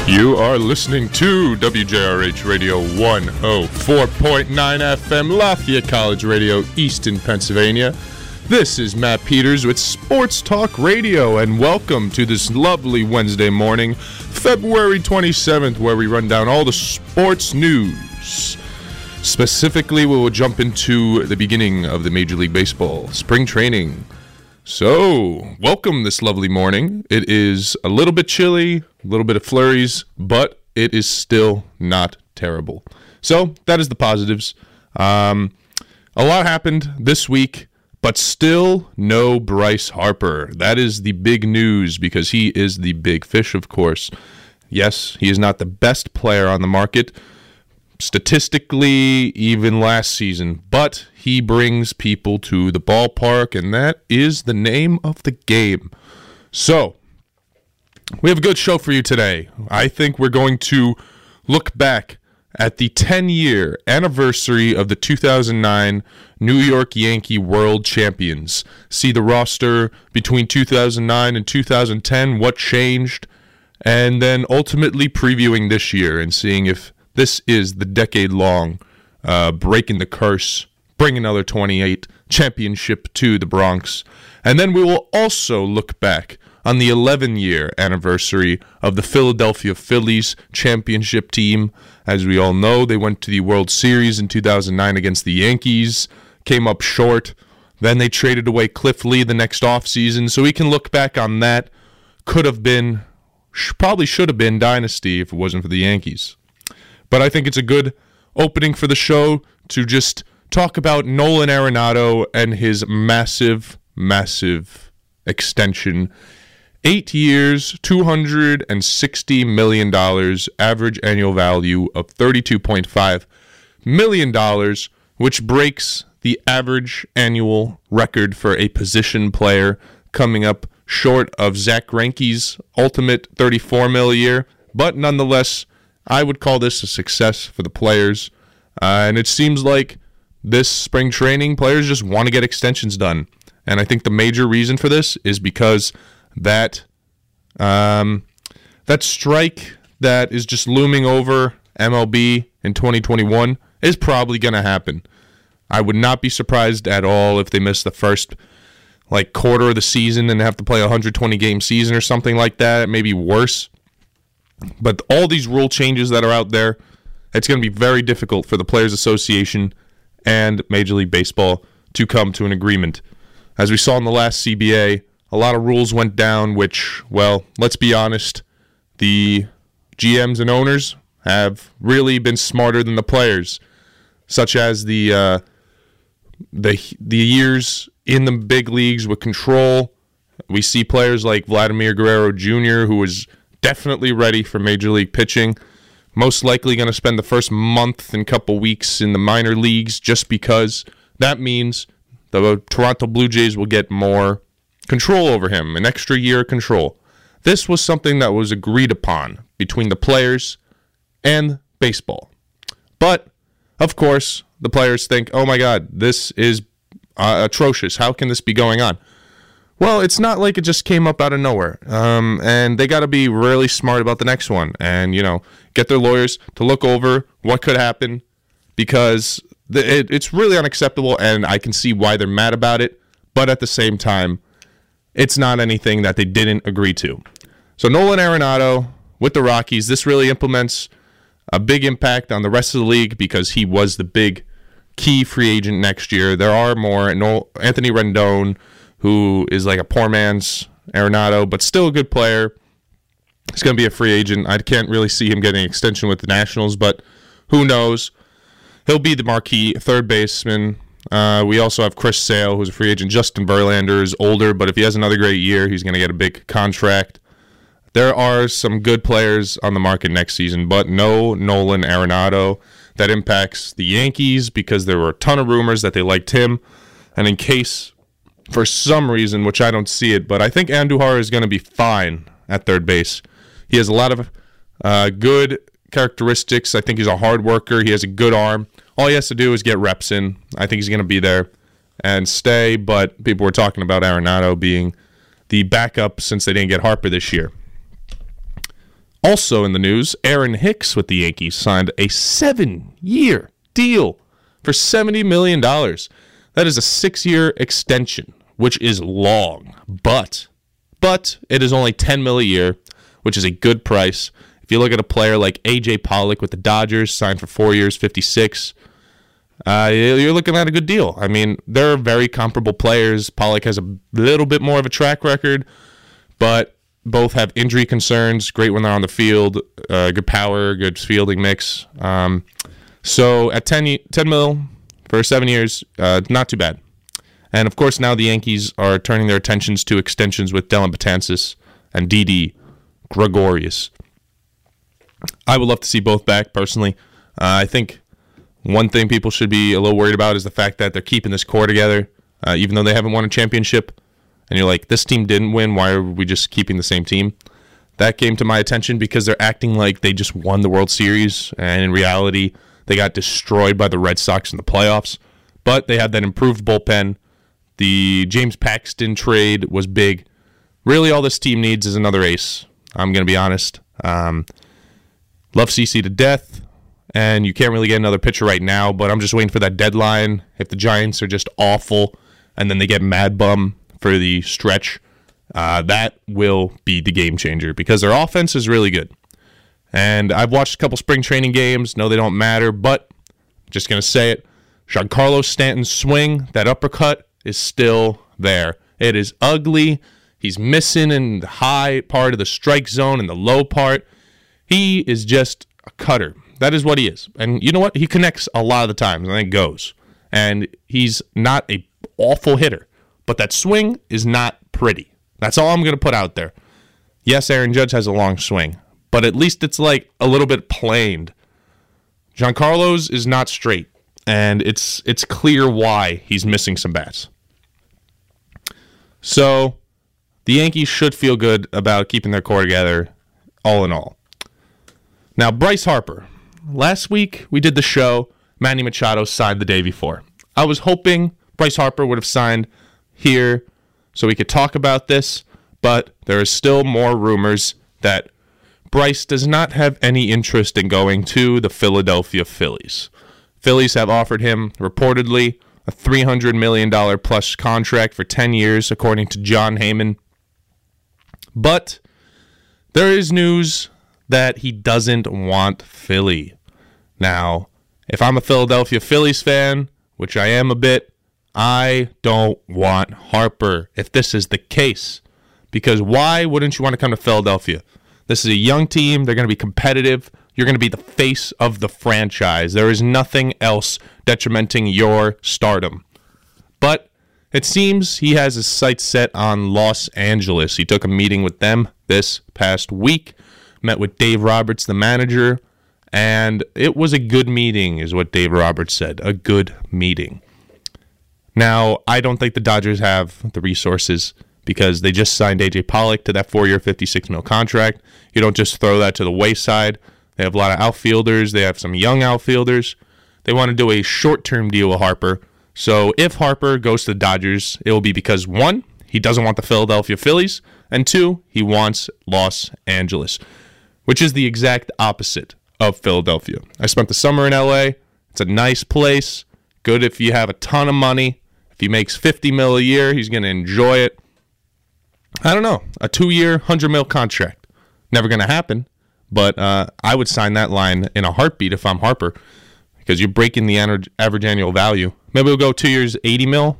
You are listening to WJRH Radio 104.9 FM, Lafayette College Radio, Easton, Pennsylvania. This is Matt Peters with Sports Talk Radio, and welcome to this lovely Wednesday morning, February 27th, where we run down all the sports news. Specifically, we will jump into the beginning of the Major League Baseball spring training. So, welcome this lovely morning. It is a little bit chilly, a little bit of flurries, but it is still not terrible. So, that is the positives. A lot happened this week, but still no Bryce Harper. That is the big news because he is the big fish, of course. Yes, he is not the best player on the market, statistically, even last season, but he brings people to the ballpark, and that is the name of the game. So, we have a good show for you today. I think we're going to look back at the 10-year anniversary of the 2009 New York Yankee World Champions. See the roster between 2009 and 2010, what changed, and then ultimately previewing this year and seeing if this is the decade-long breaking the curse, bring another 28 championship to the Bronx. And then we will also look back on the 11-year anniversary of the Philadelphia Phillies championship team. As we all know, they went to the World Series in 2009 against the Yankees, came up short. Then they traded away Cliff Lee the next offseason, so we can look back on that. Could have been, probably should have been dynasty if it wasn't for the Yankees. But I think it's a good opening for the show to just talk about Nolan Arenado and his massive extension. 8 years, $260 million, average annual value of $32.5 million, which breaks the average annual record for a position player, coming up short of Zach Greinke's ultimate $34 million a year. But nonetheless, I would call this a success for the players. And it seems like this spring training, players just want to get extensions done. And I think the major reason for this is because that strike that is just looming over MLB in 2021 is probably going to happen. I would not be surprised at all if they miss the first quarter of the season and have to play a 120-game season or something like that, maybe worse. But all these rule changes that are out there, it's going to be very difficult for the Players Association and Major League Baseball to come to an agreement. As we saw in the last CBA, a lot of rules went down, which, well, let's be honest, the GMs and owners have really been smarter than the players, such as the years in the big leagues with control. We see players like Vladimir Guerrero Jr., who is definitely ready for Major League pitching. Most likely going to spend the first month and couple weeks in the minor leagues just because that means the Toronto Blue Jays will get more control over him, an extra year of control. This was something that was agreed upon between the players and baseball. But, of course, the players think, oh my God, this is atrocious. How can this be going on? Well, it's not like it just came up out of nowhere, and they got to be really smart about the next one and, get their lawyers to look over what could happen because it's really unacceptable, and I can see why they're mad about it, but at the same time, it's not anything that they didn't agree to. So Nolan Arenado with the Rockies, this really implements a big impact on the rest of the league because he was the big key free agent next year. There are more. Anthony Rendon, who is like a poor man's Arenado, but still a good player. He's going to be a free agent. I can't really see him getting an extension with the Nationals, but who knows? He'll be the marquee third baseman. We also have Chris Sale, who's a free agent. Justin Verlander is older, but if he has another great year, he's going to get a big contract. There are some good players on the market next season, but no Nolan Arenado. That impacts the Yankees because there were a ton of rumors that they liked him. And in case, for some reason, which I don't see it, but I think Andujar is going to be fine at third base. He has a lot of good characteristics. I think he's a hard worker. He has a good arm. All he has to do is get reps in. I think he's going to be there and stay, but people were talking about Arenado being the backup since they didn't get Harper this year. Also in the news, Aaron Hicks with the Yankees signed a 7-year deal for $70 million. That is a 6-year extension, which is long, but it is only $10 million a year, which is a good price. If you look at a player like A.J. Pollock with the Dodgers, signed for 4 years, 56, you're looking at a good deal. I mean, they're very comparable players. Pollock has a little bit more of a track record, but both have injury concerns. Great when they're on the field, good power, good fielding mix. So at $10 million for 7 years, not too bad. And of course, now the Yankees are turning their attentions to extensions with Dellin Betances and Didi Gregorius. I would love to see both back, personally. I think one thing people should be a little worried about is the fact that they're keeping this core together, even though they haven't won a championship. And you're like, this team didn't win. Why are we just keeping the same team? That came to my attention because they're acting like they just won the World Series. And in reality, they got destroyed by the Red Sox in the playoffs. But they had that improved bullpen. The James Paxton trade was big. Really, all this team needs is another ace. I'm going to be honest. Love CC to death, and you can't really get another pitcher right now, but I'm just waiting for that deadline. If the Giants are just awful and then they get Mad Bum for the stretch, that will be the game changer because their offense is really good. And I've watched a couple spring training games. No, they don't matter, but just going to say it. Giancarlo Stanton's swing, that uppercut, is still there. It is ugly. He's missing in the high part of the strike zone and the low part. He is just a cutter. That is what he is. And you know what? He connects a lot of the times, and it goes. And he's not a awful hitter. But that swing is not pretty. That's all I'm going to put out there. Yes, Aaron Judge has a long swing, but at least it's like a little bit planed. Giancarlo's is not straight, and it's clear why he's missing some bats. So the Yankees should feel good about keeping their core together, all in all. Now, Bryce Harper. Last week, we did the show. Manny Machado signed the day before. I was hoping Bryce Harper would have signed here so we could talk about this, but there is still more rumors that Bryce does not have any interest in going to the Philadelphia Phillies. Phillies have offered him, reportedly, a $300 million plus contract for 10 years, according to John Heyman. But there is news that he doesn't want Philly. Now, if I'm a Philadelphia Phillies fan, which I am a bit, I don't want Harper if this is the case. Because why wouldn't you want to come to Philadelphia? This is a young team. They're going to be competitive. You're going to be the face of the franchise. There is nothing else detrimenting your stardom. But it seems he has his sights set on Los Angeles. He took a meeting with them this past week. Met with Dave Roberts, the manager, and it was a good meeting, is what Dave Roberts said. A good meeting. Now, I don't think the Dodgers have the resources because they just signed A.J. Pollock to that 4-year, $56 million contract. You don't just throw that to the wayside. They have a lot of outfielders. They have some young outfielders. They want to do a short-term deal with Harper. So if Harper goes to the Dodgers, it will be because, 1, he doesn't want the Philadelphia Phillies, and 2, he wants Los Angeles, which is the exact opposite of Philadelphia. I spent the summer in L.A. It's a nice place. Good if you have a ton of money. If he makes $50 million a year, he's going to enjoy it. I don't know. A 2-year, $100 million contract. Never going to happen. But I would sign that line in a heartbeat if I'm Harper because you're breaking the average annual value. Maybe we'll go 2 years, $80 million.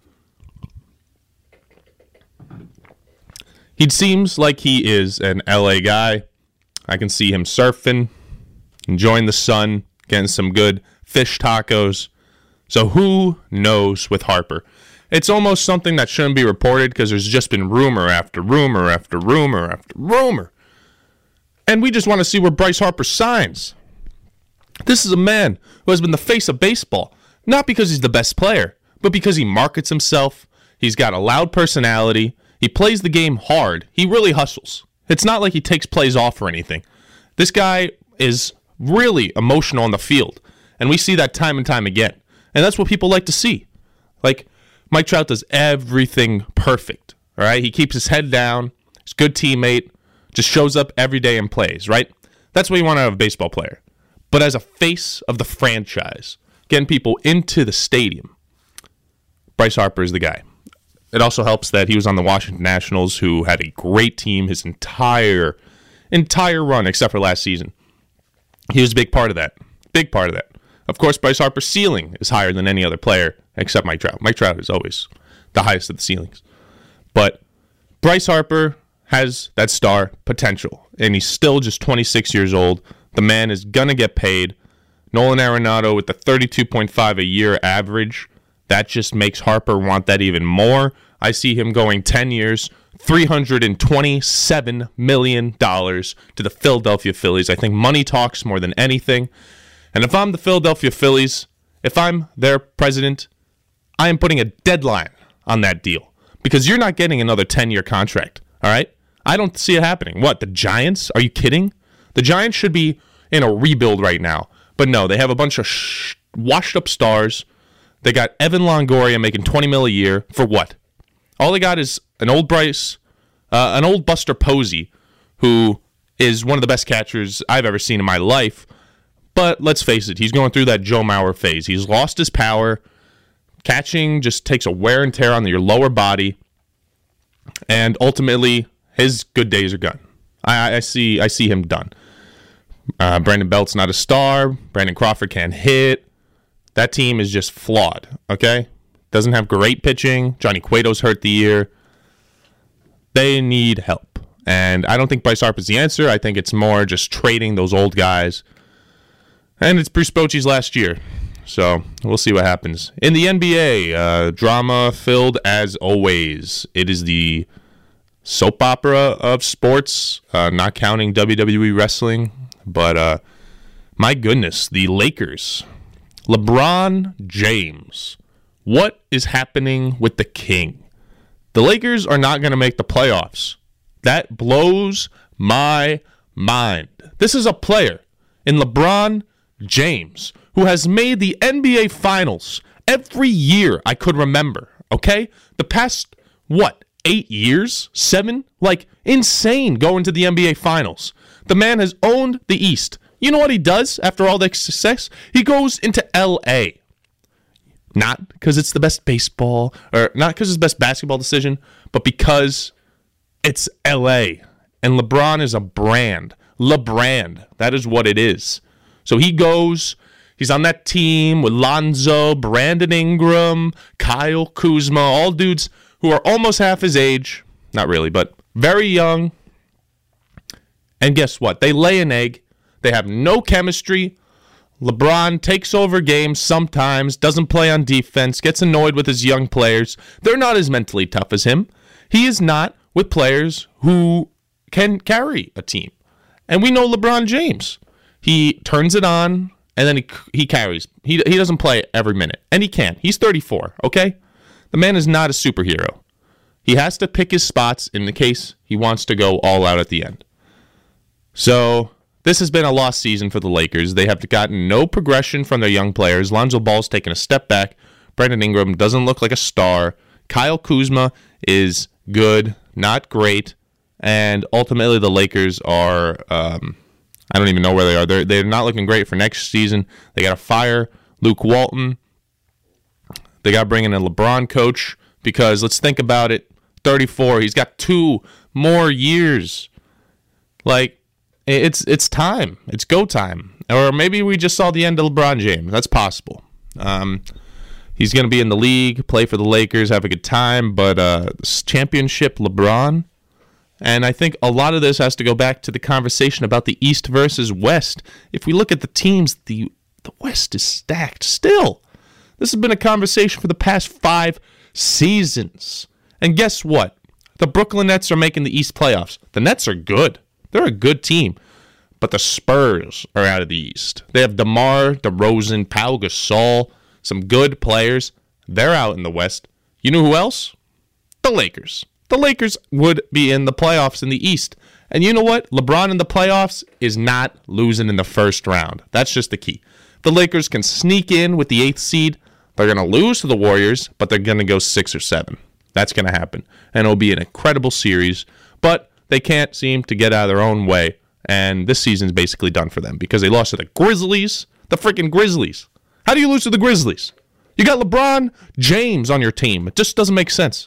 He seems like he is an L.A. guy. I can see him surfing, enjoying the sun, getting some good fish tacos. So who knows with Harper? It's almost something that shouldn't be reported because there's just been rumor after rumor after rumor after rumor. And we just want to see where Bryce Harper signs. This is a man who has been the face of baseball, not because he's the best player, but because he markets himself. He's got a loud personality. He plays the game hard. He really hustles. It's not like he takes plays off or anything. This guy is really emotional on the field, and we see that time and time again. And that's what people like to see. Like, Mike Trout does everything perfect, all right? He keeps his head down. He's a good teammate. just shows up every day and plays, right? That's what you want out of a baseball player. But as a face of the franchise, getting people into the stadium, Bryce Harper is the guy. It also helps that he was on the Washington Nationals, who had a great team his entire run, except for last season. He was a big part of that. Big part of that. Of course, Bryce Harper's ceiling is higher than any other player, except Mike Trout. Mike Trout is always the highest of the ceilings. But Bryce Harper has that star potential, and he's still just 26 years old. The man is going to get paid. Nolan Arenado with the 32.5 a year average, that just makes Harper want that even more. I see him going 10 years, $327 million to the Philadelphia Phillies. I think money talks more than anything. And if I'm the Philadelphia Phillies, if I'm their president, I am putting a deadline on that deal because you're not getting another 10-year contract, all right? I don't see it happening. What, the Giants? Are you kidding? The Giants should be in a rebuild right now. But no, they have a bunch of washed-up stars. They got Evan Longoria making $20 million a year for what? All they got is an old Buster Posey, who is one of the best catchers I've ever seen in my life. But let's face it, he's going through that Joe Mauer phase. He's lost his power. Catching just takes a wear and tear on your lower body. And ultimately, his good days are gone. I see him done. Brandon Belt's not a star. Brandon Crawford can't hit. That team is just flawed, okay? Doesn't have great pitching. Johnny Cueto's hurt the year. They need help. And I don't think Bryce Harper's the answer. I think it's more just trading those old guys. And it's Bruce Bochy's last year. So we'll see what happens. In the NBA, drama-filled as always. It is the soap opera of sports, not counting WWE wrestling. But my goodness, the Lakers. LeBron James. What is happening with the king? The Lakers are not going to make the playoffs. That blows my mind. This is a player in LeBron James who has made the NBA Finals every year I could remember, okay? The past, 8 years? 7? Like, insane going to the NBA Finals. The man has owned the East. You know what he does after all that success? He goes into L.A. Not because it's the best baseball, or not because it's the best basketball decision, but because it's L.A. And LeBron is a brand. LeBrand. That is what it is. So he goes, he's on that team with Lonzo, Brandon Ingram, Kyle Kuzma, all dudes who are almost half his age. Not really, but very young. And guess what? They lay an egg. They have no chemistry. LeBron takes over games sometimes, doesn't play on defense, gets annoyed with his young players. They're not as mentally tough as him. He is not with players who can carry a team. And we know LeBron James. He turns it on, and then he carries. He doesn't play every minute, and he can't. He's 34, okay? The man is not a superhero. He has to pick his spots in the case he wants to go all out at the end. So this has been a lost season for the Lakers. They have gotten no progression from their young players. Lonzo Ball's taken a step back. Brandon Ingram doesn't look like a star. Kyle Kuzma is good, not great. And ultimately the Lakers are, I don't even know where they are. They're not looking great for next season. They got to fire Luke Walton. They got to bring in a LeBron coach because let's think about it. 34. He's got 2 more years. Like, it's time. It's go time. Or maybe we just saw the end of LeBron James. That's possible. He's going to be in the league, play for the Lakers, have a good time. But championship LeBron. And I think a lot of this has to go back to the conversation about the East versus West. If we look at the teams, the West is stacked still. This has been a conversation for the past 5 seasons. And guess what? The Brooklyn Nets are making the East playoffs. The Nets are good. They're a good team. But the Spurs are out of the East. They have DeMar DeRozan, Pau Gasol, some good players. They're out in the West. You know who else? The Lakers. The Lakers would be in the playoffs in the East. And you know what? LeBron in the playoffs is not losing in the first round. That's just the key. The Lakers can sneak in with the 8th seed. They're going to lose to the Warriors, but they're going to go 6 or 7. That's going to happen. And it'll be an incredible series. But they can't seem to get out of their own way. And this season's basically done for them because they lost to the Grizzlies. The freaking Grizzlies. How do you lose to the Grizzlies? You got LeBron James on your team. It just doesn't make sense.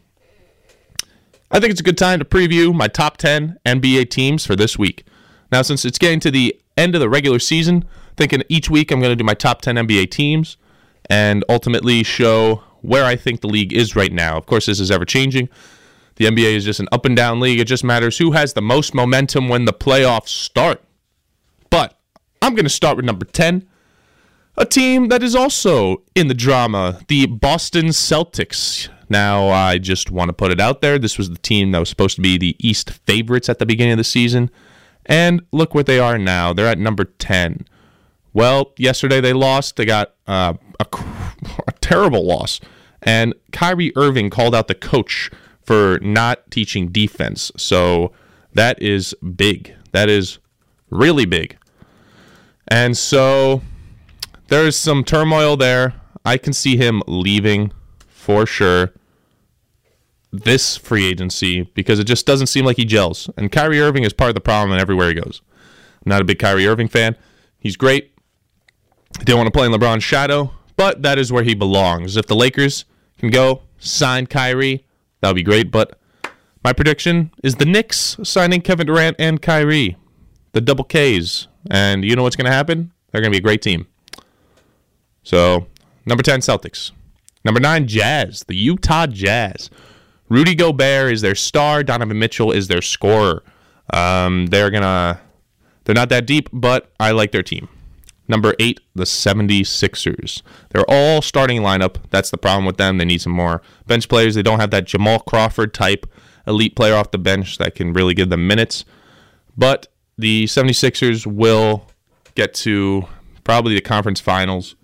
I think it's a good time to preview my top 10 NBA teams for this week. Now, since it's getting to the end of the regular season, thinking each week I'm going to do my top 10 NBA teams and ultimately show where I think the league is right now. Of course, this is ever-changing. The NBA is just an up-and-down league. It just matters who has the most momentum when the playoffs start. But I'm going to start with number 10, a team that is also in the drama, the Boston Celtics. Now, I just want to put it out there. This was the team that was supposed to be the East favorites at the beginning of the season. And look what they are now. They're at number 10. Well, yesterday they lost. They got a terrible loss. And Kyrie Irving called out the coach for not teaching defense. So that is big. That is really big. And so there's some turmoil there. I can see him leaving for sure this free agency because it just doesn't seem like he gels. And Kyrie Irving is part of the problem everywhere he goes. I'm not a big Kyrie Irving fan. He's great. He didn't want to play in LeBron's shadow, but that is where he belongs. If the Lakers can go sign Kyrie, that would be great. But my prediction is the Knicks signing Kevin Durant and Kyrie, the double Ks. And you know what's going to happen? They're going to be a great team. So, number 10, Celtics. Number 9, Jazz, the Utah Jazz. Rudy Gobert is their star. Donovan Mitchell is their scorer. They're not that deep, but I like their team. Number 8, the 76ers. They're all starting lineup. That's the problem with them. They need some more bench players. They don't have that Jamal Crawford type elite player off the bench that can really give them minutes. But the 76ers will get to probably the conference finals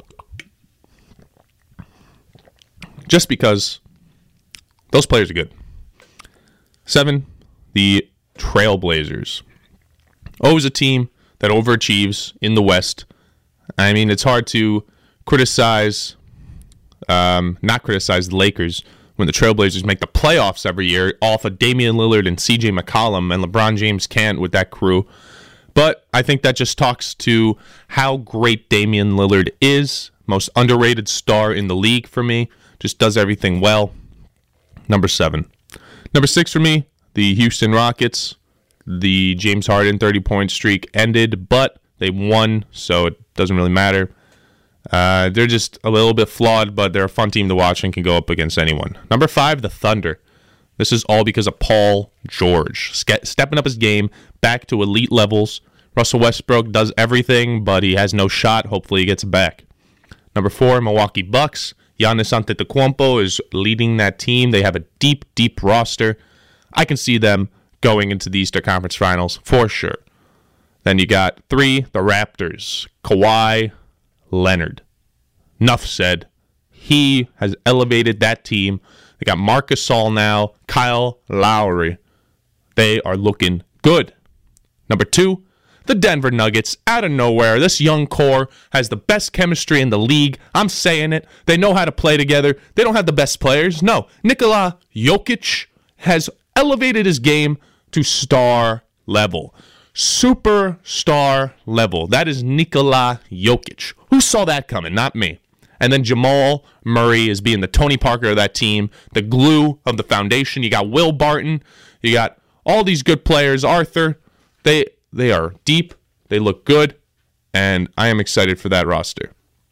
just because those players are good. 7, the Trailblazers. Always a team that overachieves in the West. I mean, it's hard to not criticize the Lakers when the Trailblazers make the playoffs every year off of Damian Lillard and CJ McCollum, and LeBron James can't with that crew. But I think that just talks to how great Damian Lillard is. Most underrated star in the league for me. Just does everything well. Number 7. Number 6 for me, the Houston Rockets. The James Harden 30-point streak ended, but they won, so it doesn't really matter. They're just a little bit flawed, but they're a fun team to watch and can go up against anyone. Number 5, the Thunder. This is all because of Paul George. Stepping up his game back to elite levels. Russell Westbrook does everything, but he has no shot. Hopefully he gets it back. Number 4, Milwaukee Bucks. Giannis Antetokounmpo is leading that team. They have a deep, deep roster. I can see them going into the Eastern Conference Finals for sure. Then you got 3, the Raptors. Kawhi Leonard. Enough said. He has elevated that team. They got Marc Gasol now, Kyle Lowry. They are looking good. Number 2, the Denver Nuggets. Out of nowhere, this young core has the best chemistry in the league. I'm saying it. They know how to play together. They don't have the best players. No, Nikola Jokic has elevated his game to star level. Superstar level. That is Nikola Jokic. Who saw that coming? Not me. And then Jamal Murray is being the Tony Parker of that team, the glue of the foundation. You got Will Barton. You got all these good players. Arthur. They are deep. They look good. And I am excited for that roster.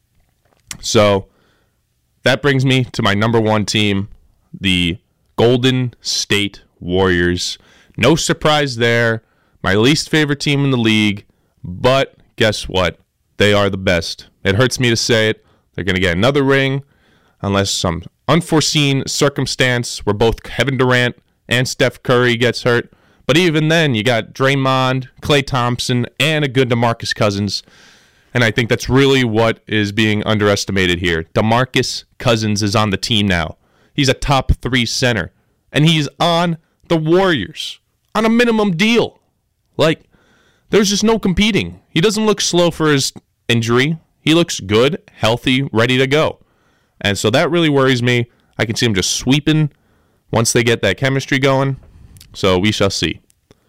So that brings me to my number 1 team, the Golden State Warriors. No surprise there. My least favorite team in the league. But guess what? They are the best. It hurts me to say it. They're going to get another ring unless some unforeseen circumstance where both Kevin Durant and Steph Curry gets hurt. But even then, you got Draymond, Klay Thompson, and a good DeMarcus Cousins. And I think that's really what is being underestimated here. DeMarcus Cousins is on the team now. He's a top 3 center. And he's on the Warriors on a minimum deal. Like, there's just no competing. He doesn't look slow for his injury. He looks good, healthy, ready to go. And so that really worries me. I can see him just sweeping once they get that chemistry going. So we shall see.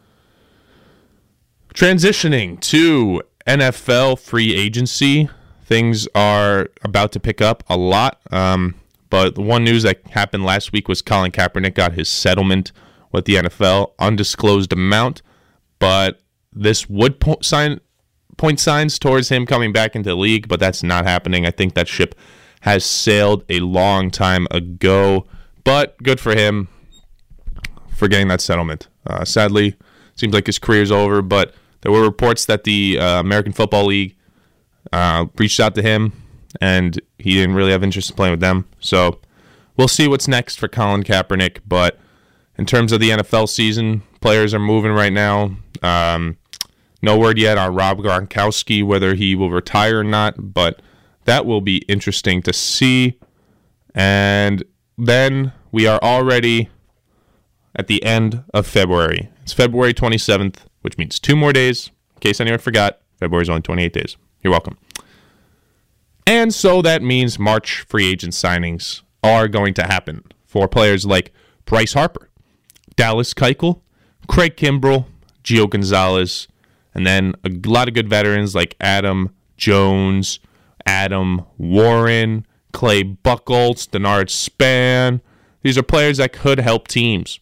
Transitioning to NFL free agency, things are about to pick up a lot. But the one news that happened last week was Colin Kaepernick got his settlement with the NFL, undisclosed amount, but this would point signs towards him coming back into the league, but that's not happening. I think that ship has sailed a long time ago, but good for him for getting that settlement. Sadly, seems like his career's over, but there were reports that the American Football League reached out to him, and he didn't really have interest in playing with them. So we'll see what's next for Colin Kaepernick, but in terms of the NFL season, players are moving right now. No word yet on Rob Gronkowski, whether he will retire or not, but that will be interesting to see. And then we are already at the end of February. It's February 27th, which means 2 more days. In case anyone forgot, February is only 28 days. You're welcome. And so that means March free agent signings are going to happen for players like Bryce Harper, Dallas Keuchel, Craig Kimbrell, Gio Gonzalez, and then a lot of good veterans like Adam Jones, Adam Warren, Clay Buchholz, Denard Span. These are players that could help teams.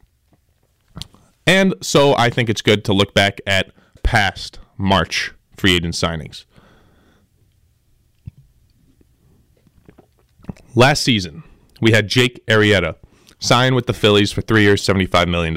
And so I think it's good to look back at past March free agent signings. Last season, we had Jake Arrieta sign with the Phillies for 3 years, $75 million.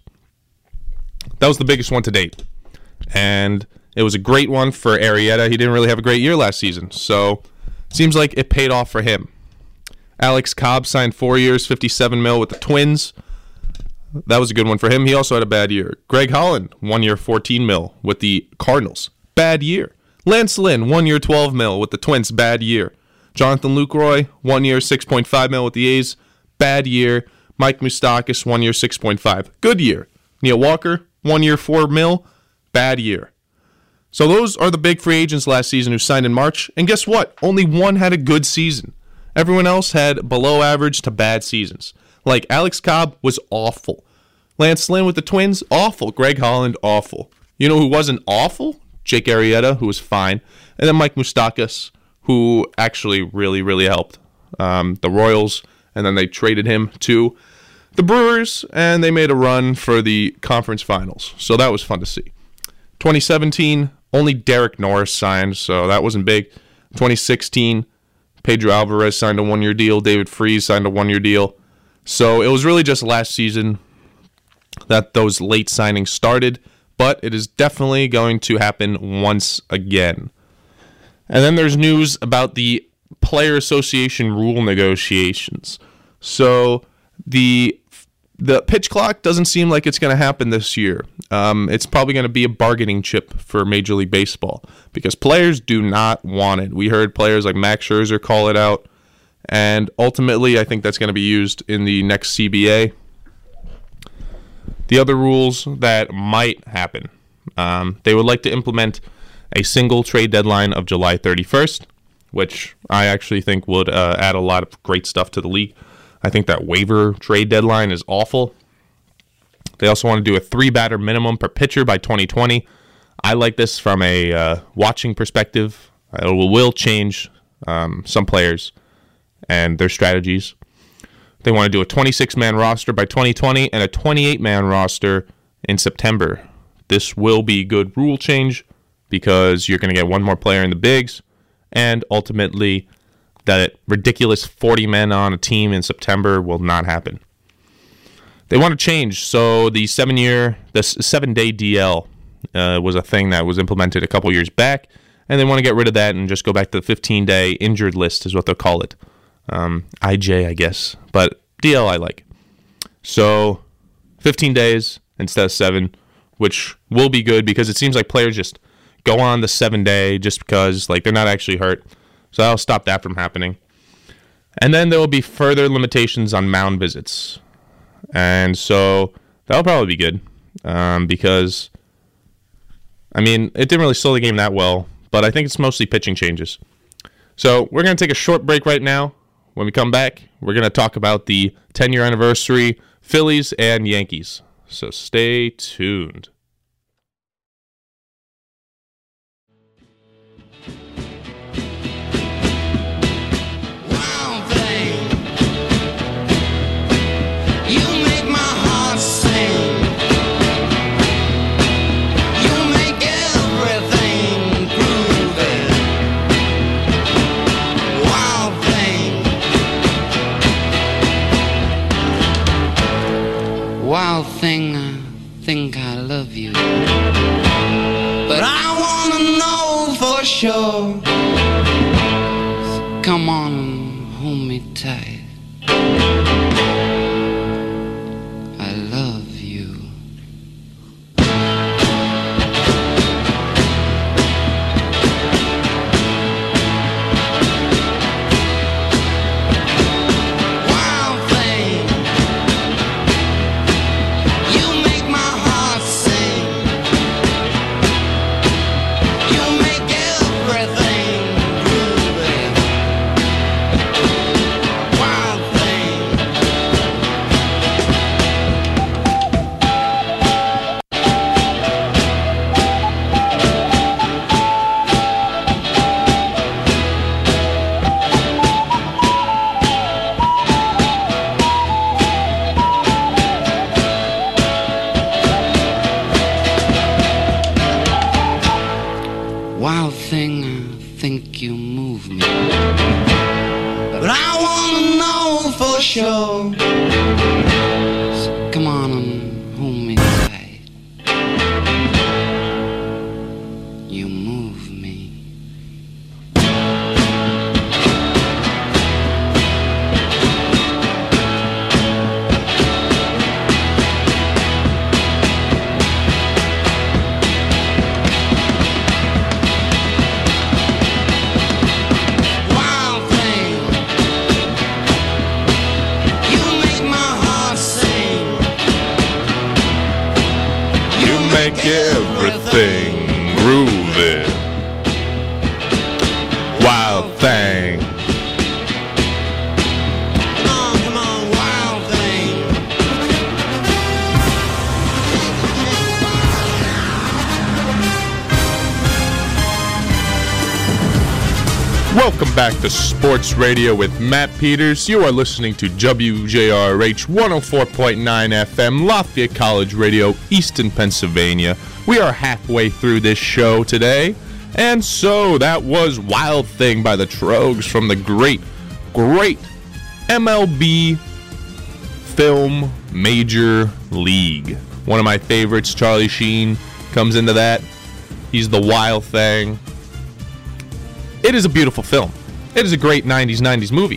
That was the biggest one to date. And it was a great one for Arrieta. He didn't really have a great year last season, so it seems like it paid off for him. Alex Cobb signed 4 years, $57 million with the Twins. That was a good one for him. He also had a bad year. Greg Holland, 1 year, $14 million with the Cardinals. Bad year. Lance Lynn, 1 year, $12 million with the Twins. Bad year. Jonathan Lucroy, 1 year, $6.5 million with the A's. Bad year. Mike Moustakas, 1 year, $6.5 million. Good year. Neil Walker, 1 year, $4 million. Bad year. So those are the big free agents last season who signed in March. And guess what? Only one had a good season. Everyone else had below average to bad seasons. Like Alex Cobb was awful. Lance Lynn with the Twins, awful. Greg Holland, awful. You know who wasn't awful? Jake Arrieta, who was fine. And then Mike Moustakas, who actually really, really helped the Royals. And then they traded him to the Brewers, and they made a run for the conference finals. So that was fun to see. 2017, only Derek Norris signed, so that wasn't big. 2016, Pedro Alvarez signed a 1-year deal. David Freese signed a 1-year deal. So it was really just last season that those late signings started, but it is definitely going to happen once again. And then there's news about the Player Association rule negotiations. So the pitch clock doesn't seem like it's going to happen this year. It's probably going to be a bargaining chip for Major League Baseball because players do not want it. We heard players like Max Scherzer call it out, and ultimately I think that's going to be used in the next CBA. The other rules that might happen, they would like to implement a single trade deadline of July 31st, which I actually think would add a lot of great stuff to the league. I think that waiver trade deadline is awful. They also want to do a 3-batter minimum per pitcher by 2020. I like this from a watching perspective. It will change some players and their strategies. They want to do a 26-man roster by 2020 and a 28-man roster in September. This will be good rule change because you're going to get one more player in the bigs, and ultimately that ridiculous 40 men on a team in September will not happen. They want to change. So the 7-day DL was a thing that was implemented a couple years back, and they want to get rid of that and just go back to the 15-day injured list is what they'll call it. IJ, I guess, but DL I like. So 15 days instead of 7, which will be good because it seems like players just go on the 7-day just because like they're not actually hurt. So that'll stop that from happening. And then there will be further limitations on mound visits. And so that'll probably be good because, I mean, it didn't really slow the game that well, but I think it's mostly pitching changes. So we're going to take a short break right now. When we come back, we're going to talk about the 10-year anniversary Phillies and Yankees. so stay tuned. Wild thing, I think I love you, but I wanna know for sure. So come on and hold me tight. I love you. Wild thing, I think you move me, but I wanna know for sure. So come on and hold me tight. You move me. Make everything groovy. Wild thing. Come on, wild thing. Welcome back to Sports Radio with Matt Peters. You are listening to WJRH 104.9 FM, Lafayette College Radio, Easton, Pennsylvania. We are halfway through this show today. And so that was Wild Thing by the Troggs from the great MLB film Major League. One of my favorites, Charlie Sheen, comes into that. He's the Wild Thing. It is a beautiful film. It is a great 90s movie.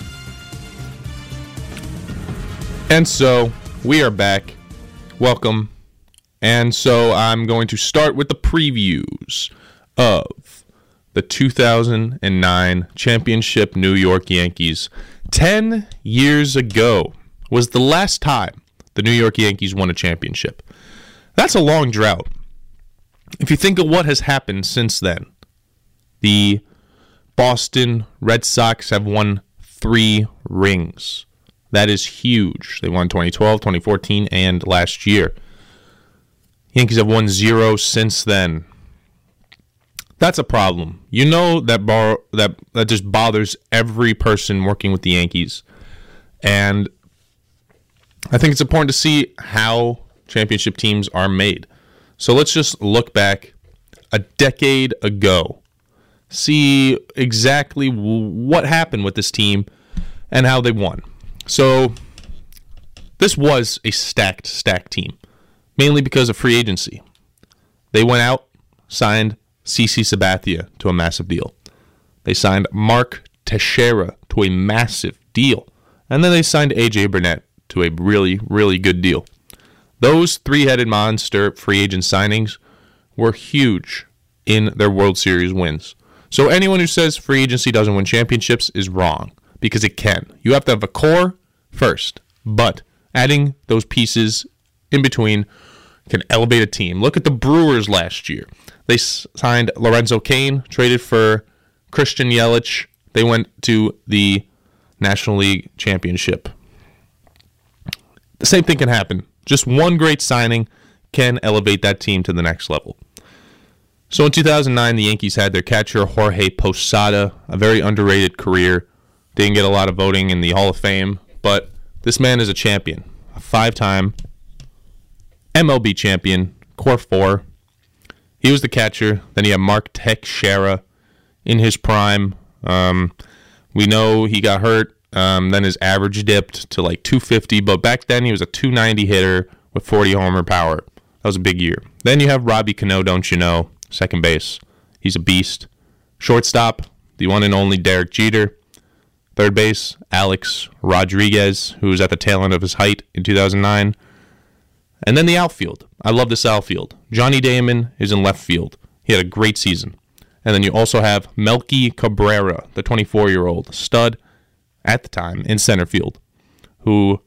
And so, we are back. Welcome. And so, I'm going to start with the previews of the 2009 championship New York Yankees. 10 years ago was the last time the New York Yankees won a championship. That's a long drought. If you think of what has happened since then, the Boston Red Sox have won 3 rings. That is huge. They won 2012, 2014, and last year. Yankees have won 0 since then. That's a problem. You know that just bothers every person working with the Yankees. And I think it's important to see how championship teams are made. So let's just look back a decade ago. See exactly what happened with this team and how they won. So this was a stacked team, mainly because of free agency. They went out, signed CC Sabathia to a massive deal. They signed Mark Teixeira to a massive deal. And then they signed A.J. Burnett to a really, really good deal. Those three-headed monster free agent signings were huge in their World Series wins. So anyone who says free agency doesn't win championships is wrong, because it can. You have to have a core first, but adding those pieces in between can elevate a team. Look at the Brewers last year. They signed Lorenzo Cain, traded for Christian Yelich. They went to the National League Championship. The same thing can happen Just one great signing can elevate that team to the next level. So in 2009, the Yankees had their catcher, Jorge Posada, a very underrated career. Didn't get a lot of voting in the Hall of Fame, but this man is a champion, a 5-time MLB champion, Core 4. He was the catcher. Then you have Mark Teixeira in his prime. We know he got hurt. Then his average dipped to like 250, but back then he was a 290 hitter with 40 homer power. That was a big year. Then you have Robbie Cano, don't you know, second base. He's a beast. Shortstop, the one and only Derek Jeter. Third base, Alex Rodriguez, who was at the tail end of his height in 2009. And then the outfield. I love this outfield. Johnny Damon is in left field. He had a great season. And then you also have Melky Cabrera, the 24-year-old stud at the time in center field, who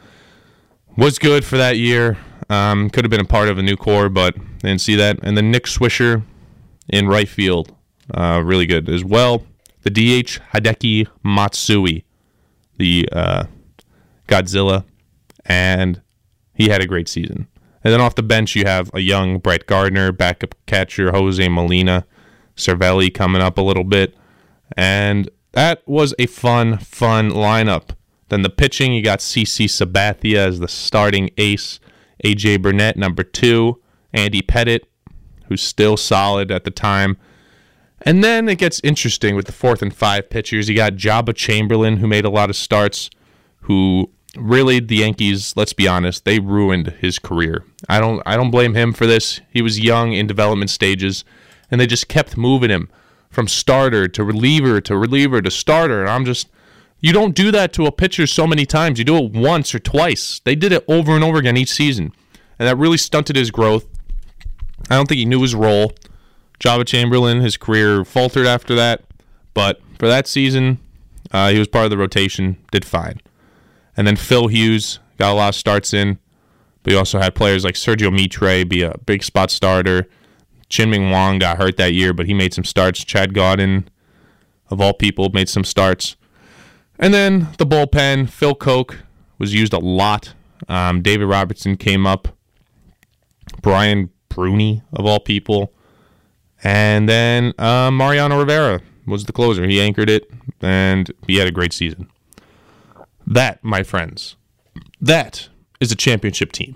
was good for that year. Could have been a part of a new core, but didn't see that. And then Nick Swisher in right field, really good as well. The DH, Hideki Matsui, the Godzilla, and he had a great season. And then off the bench, you have a young Brett Gardner, backup catcher Jose Molina, Cervelli coming up a little bit. And that was a fun lineup. Then the pitching, you got CC Sabathia as the starting ace, AJ Burnett, number 2, Andy Pettitte, who's still solid at the time. And then it gets interesting with the 4th and 5 pitchers. You got Jabba Chamberlain, who made a lot of starts, who really, the Yankees, let's be honest, they ruined his career. I don't blame him for this. He was young in development stages, and they just kept moving him from starter to reliever to starter. And you don't do that to a pitcher so many times. You do it once or twice. They did it over and over again each season, and that really stunted his growth. I don't think he knew his role. Jabba Chamberlain, his career faltered after that, but for that season, he was part of the rotation, did fine. And then Phil Hughes got a lot of starts in, but he also had players like Sergio Mitre be a big spot starter. Chin-Ming Wang got hurt that year, but he made some starts. Chad Gaudin, of all people, made some starts. And then the bullpen, Phil Koch was used a lot. David Robertson came up. Brian Bruni, of all people. And then Mariano Rivera was the closer. He anchored it, and he had a great season. That, my friends, that is a championship team.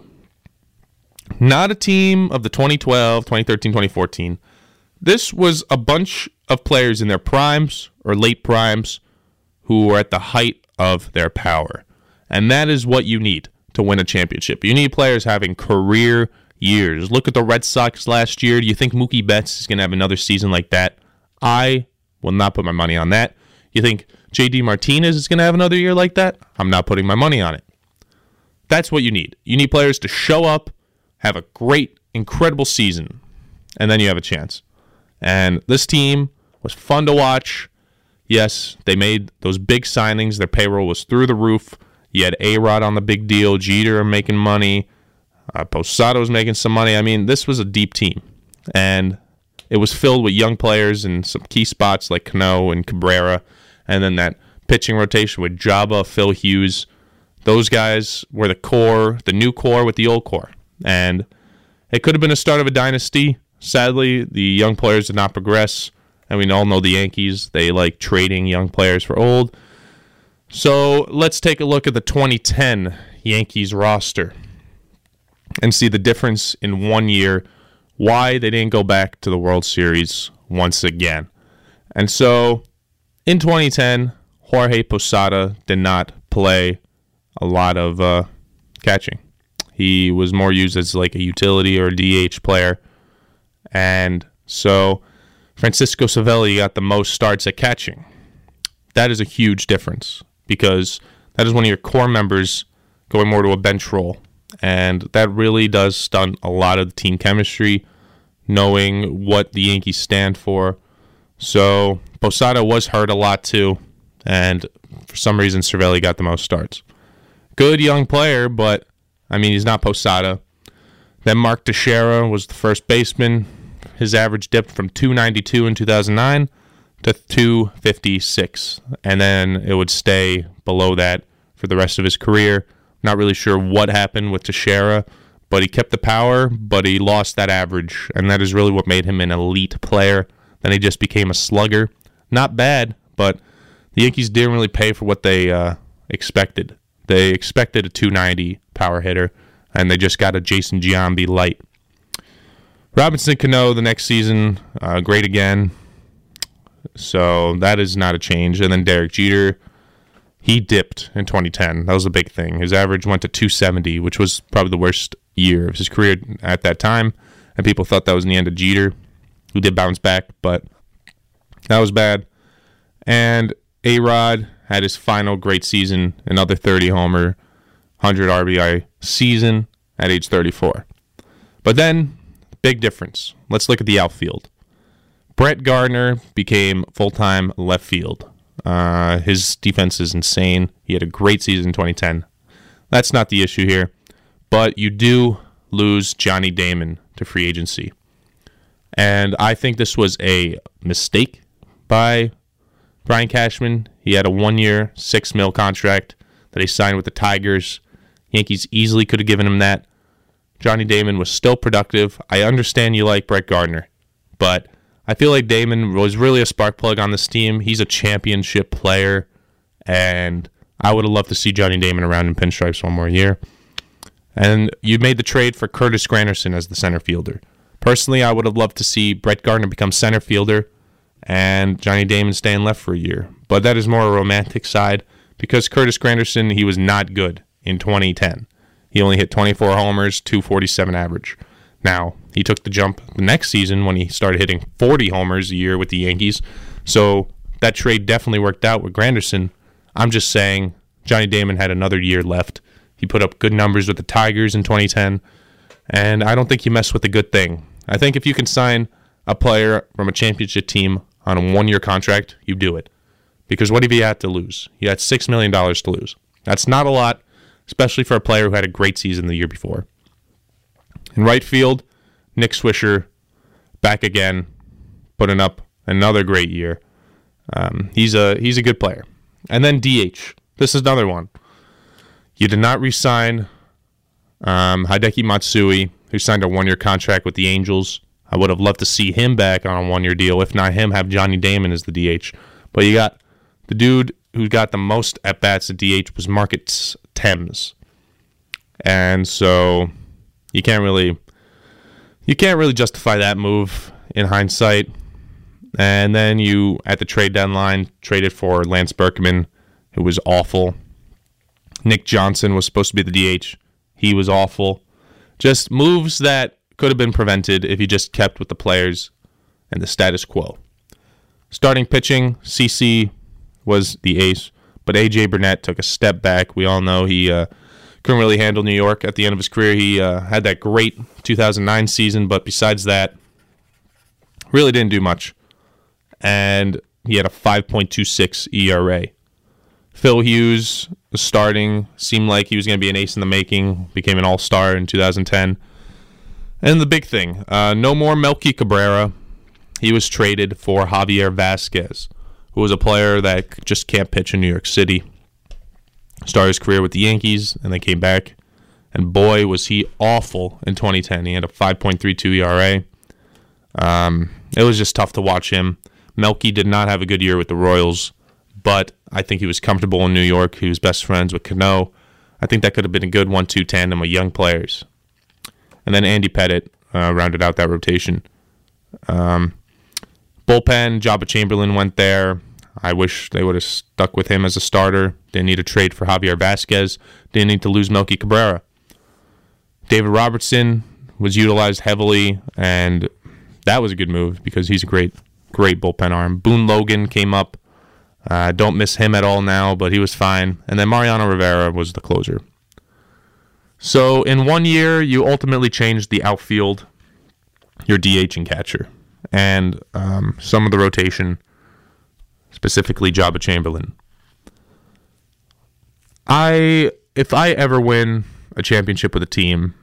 Not a team of the 2012, 2013, 2014. This was a bunch of players in their primes or late primes who were at the height of their power. And that is what you need to win a championship. You need players having career years. Look at the Red Sox last year. Do you think Mookie Betts is going to have another season like that? I will not put my money on that. You think J.D. Martinez is going to have another year like that? I'm not putting my money on it. That's what you need. You need players to show up, have a great, incredible season, and then you have a chance. And this team was fun to watch. Yes, they made those big signings. Their payroll was through the roof. You had A-Rod on the big deal. Jeter making money. Posada was making some money. I mean, this was a deep team. And it was filled with young players in some key spots like Cano and Cabrera. And then that pitching rotation with Jabba, Phil Hughes. Those guys were the core, the new core with the old core. And it could have been a start of a dynasty. Sadly, the young players did not progress. And we all know the Yankees. They like trading young players for old. So let's take a look at the 2010 Yankees roster and see the difference in 1 year, why they didn't go back to the World Series once again. And so in 2010, Jorge Posada did not play a lot of catching. He was more used as like a utility or a DH player. And so Francisco Cervelli got the most starts at catching. That is a huge difference because that is one of your core members going more to a bench role. And that really does stunt a lot of the team chemistry, knowing what the Yankees stand for. So Posada was hurt a lot too, and for some reason Cervelli got the most starts. Good young player, but I mean he's not Posada. Then Mark Teixeira was the first baseman. His average dipped from 292 in 2009 to 256, and then it would stay below that for the rest of his career. Not really sure what happened with Teixeira, but he kept the power, but he lost that average, and that is really what made him an elite player. Then he just became a slugger. Not bad, but the Yankees didn't really pay for what they expected. They expected a 290 power hitter, and they just got a Jason Giambi light. Robinson Cano the next season, great again. So that is not a change. And then Derek Jeter, he dipped in 2010. That was a big thing. His average went to 270, which was probably the worst year of his career at that time. And people thought that was the end of Jeter, who did bounce back, but that was bad. And A-Rod had his final great season, another 30-homer, 100 RBI season at age 34. But then, big difference. Let's look at the outfield. Brett Gardner became full-time left field. His defense is insane. He had a great season in 2010. That's not the issue here. But you do lose Johnny Damon to free agency. And I think this was a mistake by Brian Cashman. He had a 1-year, $6 million contract that he signed with the Tigers. Yankees easily could have given him that. Johnny Damon was still productive. I understand you like Brett Gardner, but I feel like Damon was really a spark plug on this team. He's a championship player, and I would have loved to see Johnny Damon around in pinstripes one more year. And you made the trade for Curtis Granderson as the center fielder. Personally, I would have loved to see Brett Gardner become center fielder and Johnny Damon stay in left for a year. But that is more a romantic side because Curtis Granderson, he was not good in 2010. He only hit 24 homers, 247 average. Now, he took the jump the next season when he started hitting 40 homers a year with the Yankees. So that trade definitely worked out with Granderson. I'm just saying Johnny Damon had another year left. He put up good numbers with the Tigers in 2010. And I don't think you mess with a good thing. I think if you can sign a player from a championship team on a 1-year contract, you do it. Because what have you had to lose? You had $6 million to lose. That's not a lot, especially for a player who had a great season the year before. In right field, Nick Swisher, back again, putting up another great year. He's a good player. And then DH. This is another one. You did not re-sign Hideki Matsui, who signed a 1-year contract with the Angels. I would have loved to see him back on a 1-year deal. If not him, have Johnny Damon as the DH. But you got the dude who got the most at-bats at DH was Marcus Thames. And so you can't really justify that move in hindsight. And then you, at the trade deadline, traded for Lance Berkman, who was awful. Nick Johnson was supposed to be the DH. He was awful. Just moves that could have been prevented if you just kept with the players and the status quo. Starting pitching, CC was the ace, but A.J. Burnett took a step back. We all know he couldn't really handle New York at the end of his career. He had that great 2009 season, but besides that, really didn't do much. And he had a 5.26 ERA. Phil Hughes was starting, seemed like he was going to be an ace in the making, became an all-star in 2010. And the big thing, no more Melky Cabrera. He was traded for Javier Vasquez, who was a player that just can't pitch in New York City. Started his career with the Yankees, and then came back. And boy, was he awful in 2010. He had a 5.32 ERA. It was just tough to watch him. Melky did not have a good year with the Royals, but I think he was comfortable in New York. He was best friends with Cano. I think that could have been a good 1-2 tandem of young players. And then Andy Pettitte rounded out that rotation. Bullpen, Jabba Chamberlain went there. I wish they would have stuck with him as a starter. Didn't need a trade for Javier Vasquez. Didn't need to lose Melky Cabrera. David Robertson was utilized heavily, and that was a good move because he's a great bullpen arm. Boone Logan came up. Don't miss him at all now, but he was fine. And then Mariano Rivera was the closer. So in 1 year, you ultimately changed the outfield, your DH and catcher, and some of the rotation, specifically Jabba Chamberlain. If I ever win a championship with a team,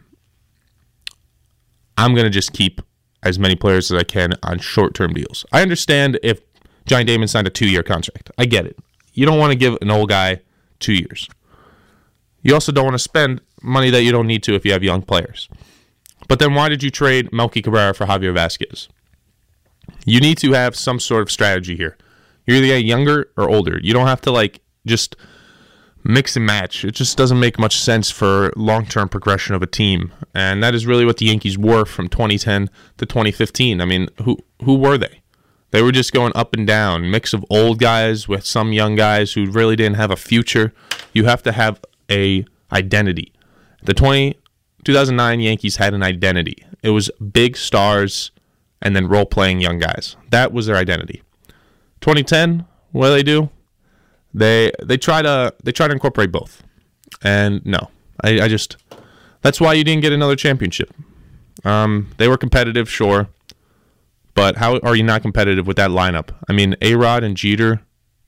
I'm going to just keep as many players as I can on short-term deals. I understand if Johnny Damon signed a 2-year contract. I get it. You don't want to give an old guy 2 years. You also don't want to spend money that you don't need to if you have young players. But then why did you trade Melky Cabrera for Javier Vasquez? You need to have some sort of strategy here. You're either getting younger or older. You don't have to just mix and match. It just doesn't make much sense for long-term progression of a team. And that is really what the Yankees were from 2010 to 2015. I mean, who were they? They were just going up and down, mix of old guys with some young guys who really didn't have a future. You have to have a identity. The 2009 Yankees had an identity. It was big stars and then role-playing young guys. That was their identity. 2010, what do? They try to incorporate both. And no, I just that's why you didn't get another championship. They were competitive, sure, but how are you not competitive with that lineup? I mean, A-Rod and Jeter,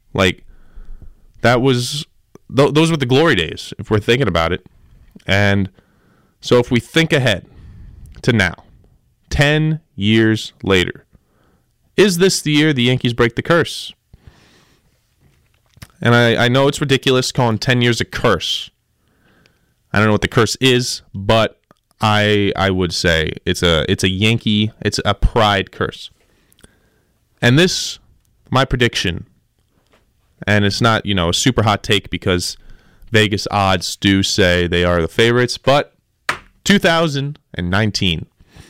that was those were the glory days if we're thinking about it. And so if we think ahead to now, 10 years later, is this the year the Yankees break the curse? And I know it's ridiculous calling 10 years a curse. I don't know what the curse is, but I would say it's a pride curse. And this, my prediction, and it's not, a super hot take because Vegas odds do say they are the favorites, but 2019.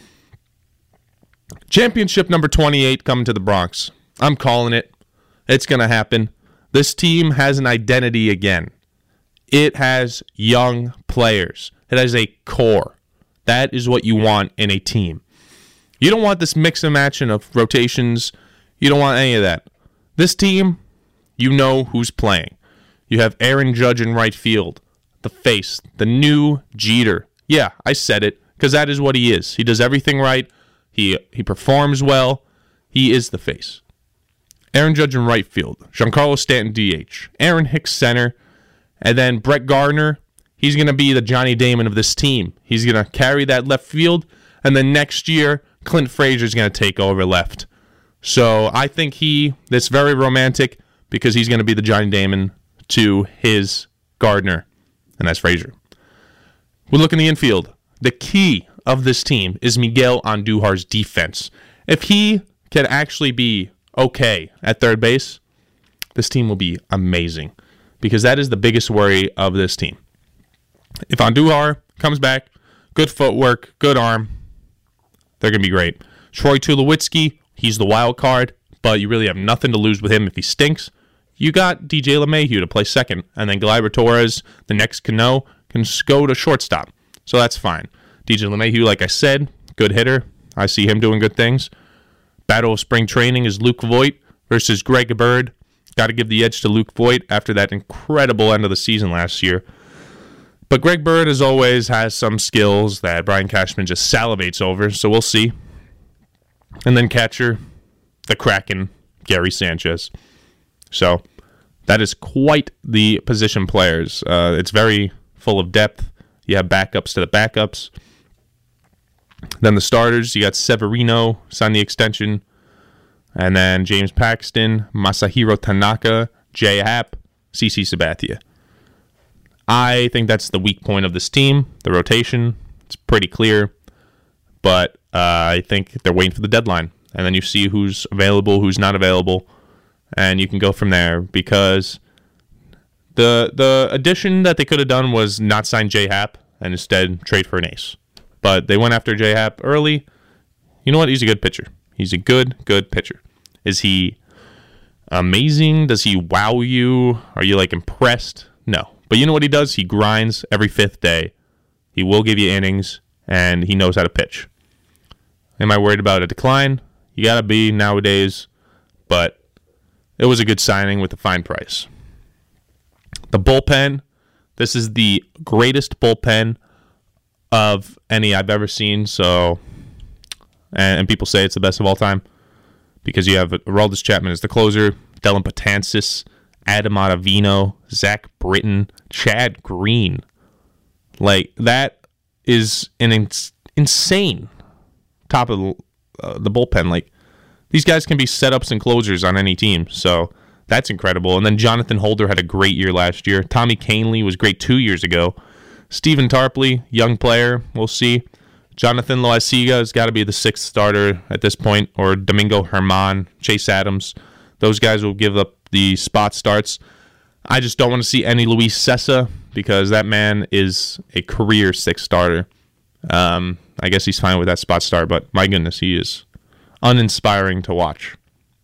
Championship number 28 coming to the Bronx. I'm calling it. It's going to happen. This team has an identity again. It has young players. It has a core. That is what you want in a team. You don't want this mix and matching of rotations. You don't want any of that. This team, you know who's playing. You have Aaron Judge in right field, the face, the new Jeter. Yeah, I said it because that is what he is. He does everything right. He performs well. He is the face. Aaron Judge in right field. Giancarlo Stanton DH. Aaron Hicks center. And then Brett Gardner, he's going to be the Johnny Damon of this team. He's going to carry that left field. And then next year, Clint Frazier's going to take over left. So I think that's very romantic because he's going to be the Johnny Damon to his Gardner. And that's Frazier. We look in the infield. The key of this team is Miguel Andujar's defense. If he can actually be okay at third base, this team will be amazing because that is the biggest worry of this team. If Andujar comes back, good footwork, good arm, they're going to be great. Troy Tulowitzki, he's the wild card, but you really have nothing to lose with him if he stinks. You got DJ LeMahieu to play second, and then Gleyber Torres, the next Cano, can go to shortstop. So that's fine. DJ LeMahieu, like I said, good hitter. I see him doing good things. Battle of spring training is Luke Voit versus Greg Bird. Got to give the edge to Luke Voit after that incredible end of the season last year. But Greg Bird, as always, has some skills that Brian Cashman just salivates over, so we'll see. And then catcher, the Kraken, Gary Sanchez. So that is quite the position players. It's very full of depth. You have backups to the backups. Then the starters, you got Severino, signed the extension. And then James Paxton, Masahiro Tanaka, Jay Happ, CC Sabathia. I think that's the weak point of this team, the rotation. It's pretty clear. But I think they're waiting for the deadline. And then you see who's available, who's not available. And you can go from there because the addition that they could have done was not sign Jay Happ and instead trade for an ace. But they went after Jay Happ early. You know what? He's a good pitcher. He's a good pitcher. Is he amazing? Does he wow you? Are you impressed? No. But you know what he does? He grinds every fifth day. He will give you innings, and he knows how to pitch. Am I worried about a decline? You got to be nowadays. But it was a good signing with a fine price. The bullpen. This is the greatest bullpen of any I've ever seen. So, and people say it's the best of all time because you have Aroldis Chapman as the closer, Dellin Betances, Adam Ottavino, Zach Britton, Chad Green. That is an insane top of the bullpen. These guys can be setups and closers on any team. So That's incredible. And then Jonathan Holder had a great year last year. Tommy Canley was great 2 years ago. Stephen Tarpley, young player, we'll see. Jonathan Loaiziga has got to be the 6th starter at this point, or Domingo Germán, Chase Adams. Those guys will give up the spot starts. I just don't want to see any Luis Cessa because that man is a career 6th starter. I guess he's fine with that spot start, but my goodness, he is uninspiring to watch.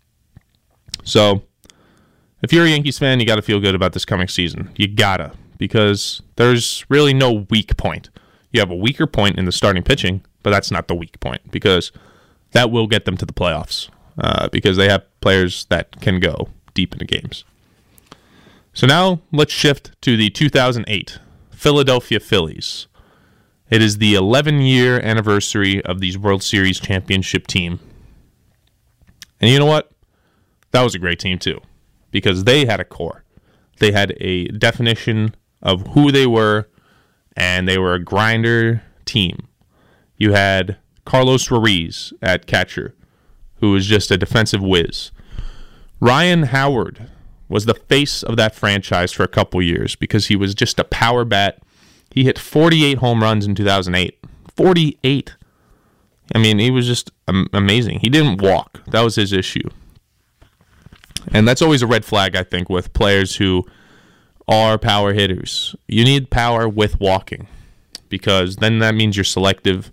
So, if you're a Yankees fan, you got to feel good about this coming season. You gotta, because there's really no weak point. You have a weaker point in the starting pitching, but that's not the weak point, because that will get them to the playoffs, because they have players that can go deep into games. So now let's shift to the 2008 Philadelphia Phillies. It is the 11-year anniversary of these World Series championship team. And you know what? That was a great team too, because they had a core. They had a definition of who they were, and they were a grinder team. You had Carlos Ruiz at catcher, who was just a defensive whiz. Ryan Howard was the face of that franchise for a couple years because he was just a power bat. He hit 48 home runs in 2008. 48. I mean, he was just amazing. He didn't walk. That was his issue. And that's always a red flag, I think, with players who are power hitters. You need power with walking, because then that means you're selective.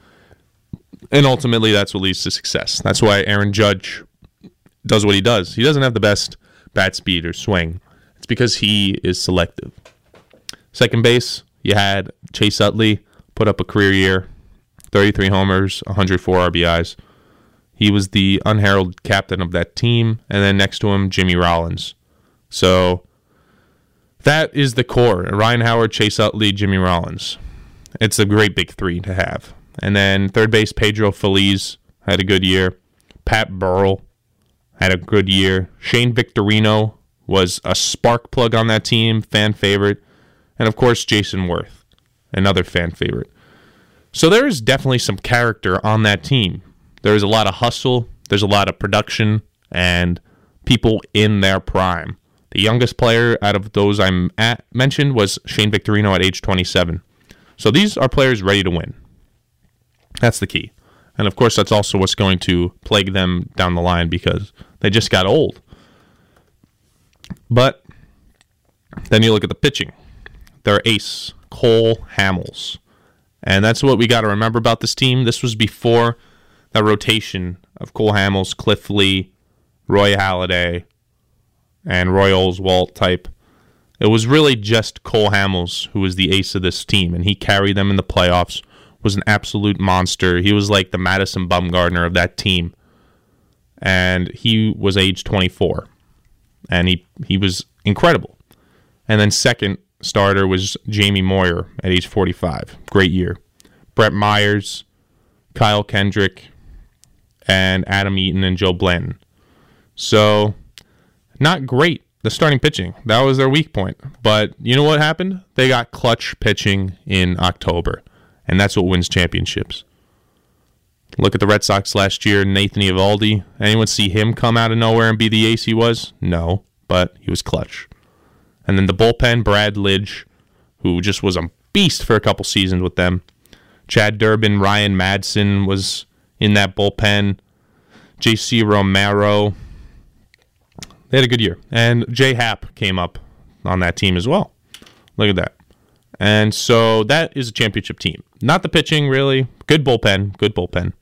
And ultimately, that's what leads to success. That's why Aaron Judge does what he does. He doesn't have the best bat speed or swing. It's because he is selective. Second base, you had Chase Utley put up a career year, 33 homers, 104 RBIs. He was the unheralded captain of that team, and then next to him, Jimmy Rollins. So that is the core. Ryan Howard, Chase Utley, Jimmy Rollins. It's a great big three to have. And then third base, Pedro Feliz had a good year. Pat Burrell had a good year. Shane Victorino was a spark plug on that team, fan favorite. And, of course, Jason Worth, another fan favorite. So there is definitely some character on that team. There is a lot of hustle. There's a lot of production and people in their prime. The youngest player out of those mentioned was Shane Victorino at age 27. So these are players ready to win. That's the key. And, of course, that's also what's going to plague them down the line because they just got old. But then you look at the pitching. Their ace, Cole Hamels. And that's what we got to remember about this team. This was before that rotation of Cole Hamels, Cliff Lee, Roy Halladay, and Roy Oswalt type. It was really just Cole Hamels who was the ace of this team, and he carried them in the playoffs, was an absolute monster. He was like the Madison Bumgarner of that team. And he was age 24. And he was incredible. And then second starter was Jamie Moyer at age 45. Great year. Brett Myers, Kyle Kendrick, and Adam Eaton and Joe Blanton. So, not great, the starting pitching. That was their weak point. But you know what happened? They got clutch pitching in October. And that's what wins championships. Look at the Red Sox last year, Nathan Eovaldi. Anyone see him come out of nowhere and be the ace he was? No, but he was clutch. And then the bullpen, Brad Lidge, who just was a beast for a couple seasons with them. Chad Durbin, Ryan Madsen was in that bullpen. J.C. Romero. They had a good year. And Jay Happ came up on that team as well. Look at that. And so that is a championship team. Not the pitching, really. Good bullpen.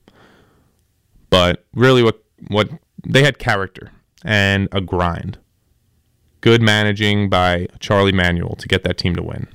But really what they had character and a grind. Good managing by Charlie Manuel to get that team to win.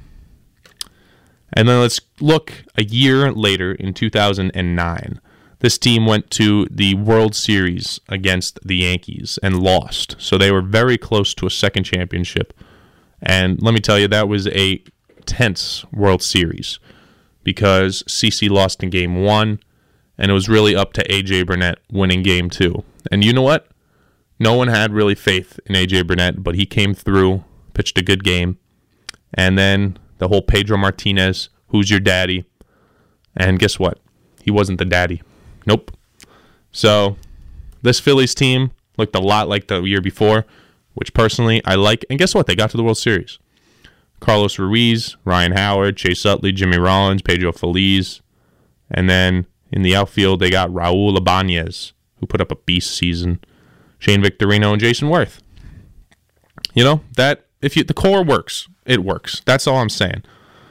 And then let's look a year later in 2009. This team went to the World Series against the Yankees and lost. So they were very close to a second championship. And let me tell you, that was a tense World Series because CeCe lost in Game 1, and it was really up to A.J. Burnett winning Game 2. And you know what? No one had really faith in A.J. Burnett, but he came through, pitched a good game. And then the whole Pedro Martinez, who's your daddy? And guess what? He wasn't the daddy. Nope. So this Phillies team looked a lot like the year before. which personally I like. And guess what? They got to the World Series. Carlos Ruiz, Ryan Howard, Chase Utley, Jimmy Rollins, Pedro Feliz. And then in the outfield, they got Raul Ibanez, who put up a beast season. Shane Victorino and Jason Worth. You know, that if the core works, it works. That's all I'm saying.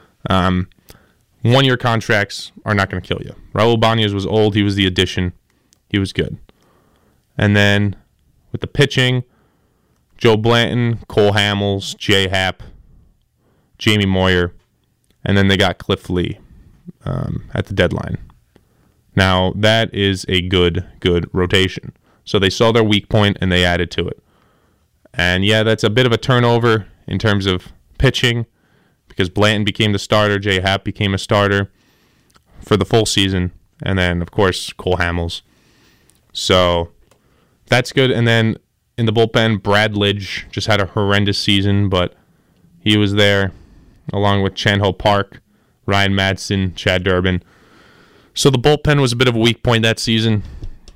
1-year contracts are not going to kill you. Raul Ibanez was old. He was the addition. He was good. And then with the pitching, Joe Blanton, Cole Hamels, Jay Happ, Jamie Moyer, and then they got Cliff Lee at the deadline. Now, that is a good rotation. So they saw their weak point and they added to it. And yeah, that's a bit of a turnover in terms of pitching because Blanton became the starter, Jay Happ became a starter for the full season, and then, of course, Cole Hamels. So that's good. And then in the bullpen, Brad Lidge just had a horrendous season, but he was there along with Chan-Ho Park, Ryan Madsen, Chad Durbin. So the bullpen was a bit of a weak point that season.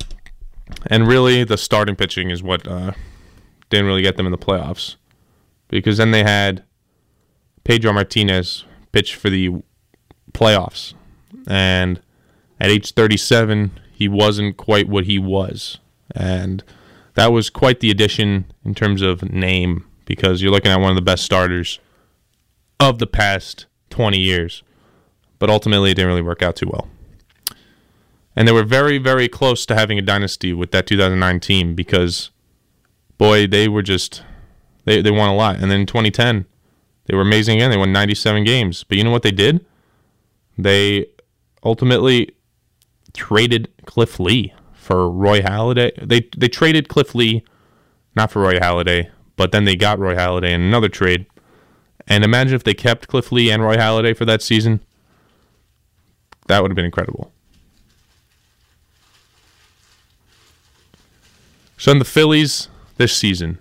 And really, the starting pitching is what didn't really get them in the playoffs. Because then they had Pedro Martinez pitch for the playoffs. And at age 37, he wasn't quite what he was. And that was quite the addition in terms of name. Because you're looking at one of the best starters of the past 20 years. But ultimately, it didn't really work out too well. And they were very, very close to having a dynasty with that 2009 team because, boy, they were just, they won a lot. And then in 2010, they were amazing again. They won 97 games. But you know what they did? They ultimately traded Cliff Lee for Roy Halladay. They traded Cliff Lee, not for Roy Halladay, but then they got Roy Halladay in another trade. And imagine if they kept Cliff Lee and Roy Halladay for that season. That would have been incredible. So in the Phillies this season,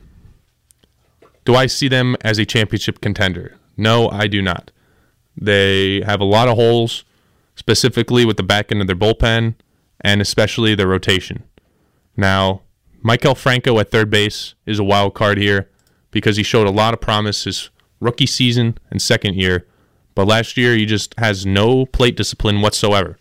do I see them as a championship contender? No, I do not. They have a lot of holes, specifically with the back end of their bullpen, and especially their rotation. Now, Maikel Franco at third base is a wild card here because he showed a lot of promise his rookie season and second year, but last year he just has no plate discipline whatsoever.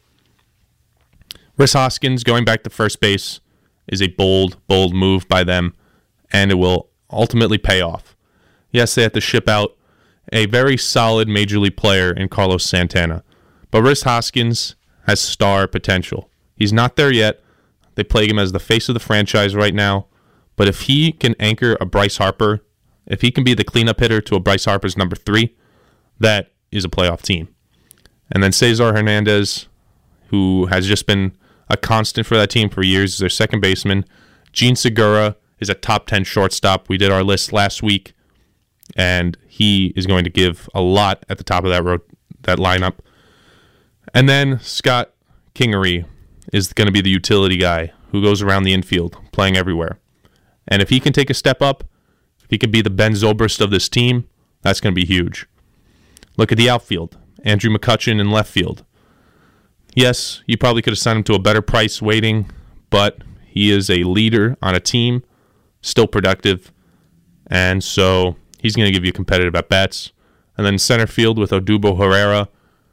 Rhys Hoskins going back to first base is a bold move by them, and it will ultimately pay off. Yes, they have to ship out a very solid major league player in Carlos Santana, but Rhys Hoskins has star potential. He's not there yet. They play him as the face of the franchise right now, but if he can anchor a Bryce Harper, if he can be the cleanup hitter to a Bryce Harper's number 3, that is a playoff team. And then Cesar Hernandez, who has just been a constant for that team for years, is their second baseman. Gene Segura is a top 10 shortstop. We did our list last week, and he is going to give a lot at the top of that lineup. And then Scott Kingery is going to be the utility guy who goes around the infield, playing everywhere. And if he can take a step up, if he can be the Ben Zobrist of this team, that's going to be huge. Look at the outfield. Andrew McCutchen in left field. Yes, you probably could have signed him to a better price waiting, but he is a leader on a team, still productive, and so he's going to give you competitive at-bats. And then center field with Odubel Herrera.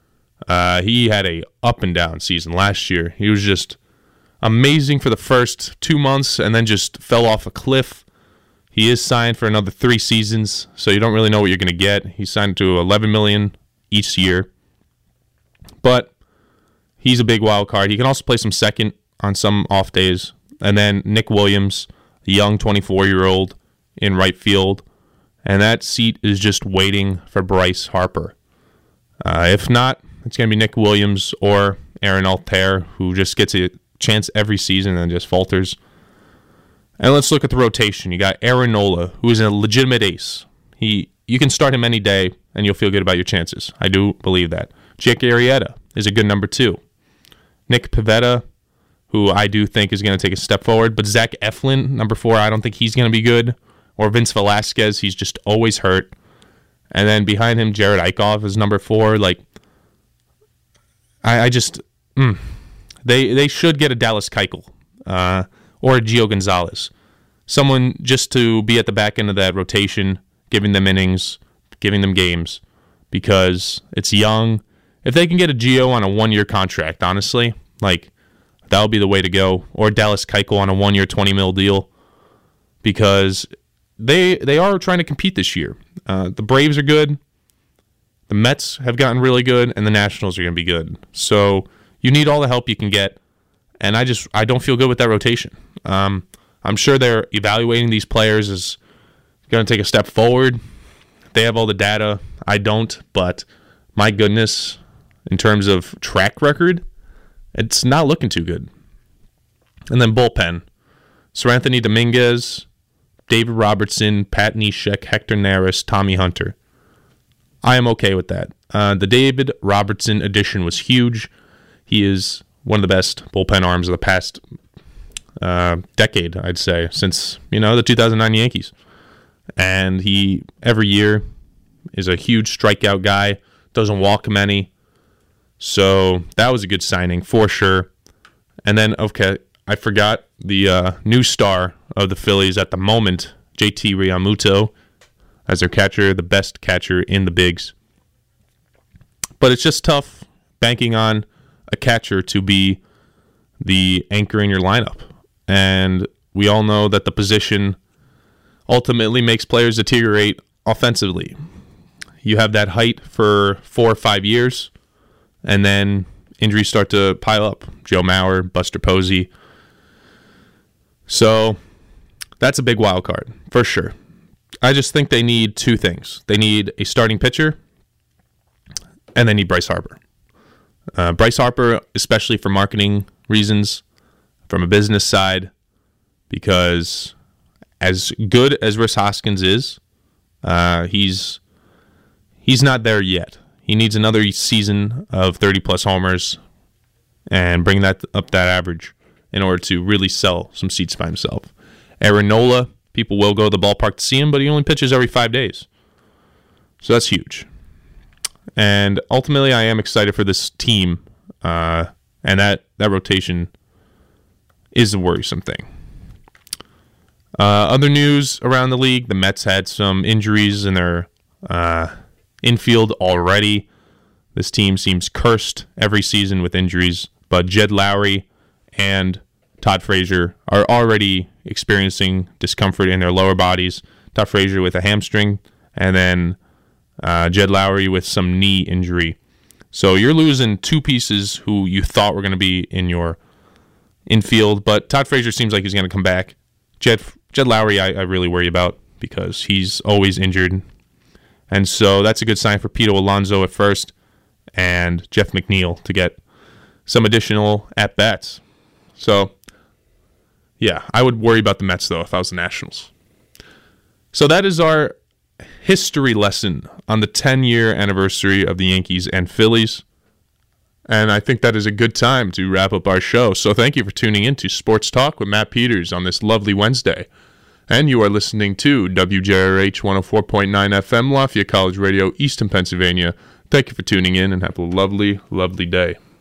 He had a up and down season last year. He was just amazing for the first 2 months and then just fell off a cliff. He is signed for another 3 seasons, so you don't really know what you're going to get. He's signed to $11 million each year. But he's a big wild card. He can also play some second on some off days. And then Nick Williams, a young 24-year-old in right field. And that seat is just waiting for Bryce Harper. If not, it's going to be Nick Williams or Aaron Altair, who just gets a chance every season and just falters. And let's look at the rotation. You got Aaron Nola, who is a legitimate ace. You can start him any day, and you'll feel good about your chances. I do believe that. Jake Arrieta is a good number 2. Nick Pivetta, who I do think is going to take a step forward. But Zach Eflin, number 4, I don't think he's going to be good. Or Vince Velasquez, he's just always hurt. And then behind him, Jared Eichhoff is number 4. Like, they should get a Dallas Keuchel or a Gio Gonzalez. someone just to be at the back end of that rotation, giving them innings, giving them games, because it's young. If they can get a Gio on a 1-year contract, honestly, like, that would be the way to go. Or Dallas Keuchel on a 1-year, $20 million deal, because they are trying to compete this year. The Braves are good, the Mets have gotten really good, and the Nationals are going to be good. So you need all the help you can get, and I don't feel good with that rotation. I'm sure they're evaluating these players as going to take a step forward. They have all the data. I don't, but my goodness, in terms of track record, it's not looking too good. And then bullpen. Seranthony Dominguez, David Robertson, Pat Neshek, Hector Neris, Tommy Hunter. I am okay with that. The David Robertson addition was huge. He is one of the best bullpen arms of the past decade, I'd say, since, the 2009 Yankees. And he, every year, is a huge strikeout guy, doesn't walk many. So that was a good signing for sure. And then, okay, I forgot the new star of the Phillies at the moment, JT Realmuto, as their catcher, the best catcher in the bigs. But it's just tough banking on a catcher to be the anchor in your lineup. And we all know that the position ultimately makes players deteriorate offensively. You have that height for 4 or 5 years, and then injuries start to pile up. Joe Mauer, Buster Posey. So that's a big wild card, for sure. I just think they need 2 things. They need a starting pitcher, and they need Bryce Harper. Bryce Harper, especially for marketing reasons, from a business side, because as good as Rhys Hoskins is, he's not there yet. He needs another season of 30-plus homers and bring that up that average in order to really sell some seats by himself. Aaron Nola, people will go to the ballpark to see him, but he only pitches every 5 days. So that's huge. And ultimately, I am excited for this team, and that rotation is a worrisome thing. Other news around the league, the Mets had some injuries in their infield already. This team seems cursed every season with injuries, but Jed Lowry and Todd Frazier are already experiencing discomfort in their lower bodies. Todd Frazier with a hamstring, and then Jed Lowry with some knee injury. So you're losing 2 pieces who you thought were going to be in your infield, but Todd Frazier seems like he's going to come back. Jed Lowry I really worry about because he's always injured. And so that's a good sign for Pete Alonso at first and Jeff McNeil to get some additional at-bats. So, yeah, I would worry about the Mets, though, if I was the Nationals. So that is our history lesson on the 10-year anniversary of the Yankees and Phillies. And I think that is a good time to wrap up our show. So thank you for tuning in to Sports Talk with Matt Peters on this lovely Wednesday. And you are listening to WJRH 104.9 FM, Lafayette College Radio, Easton, Pennsylvania. Thank you for tuning in and have a lovely, lovely day.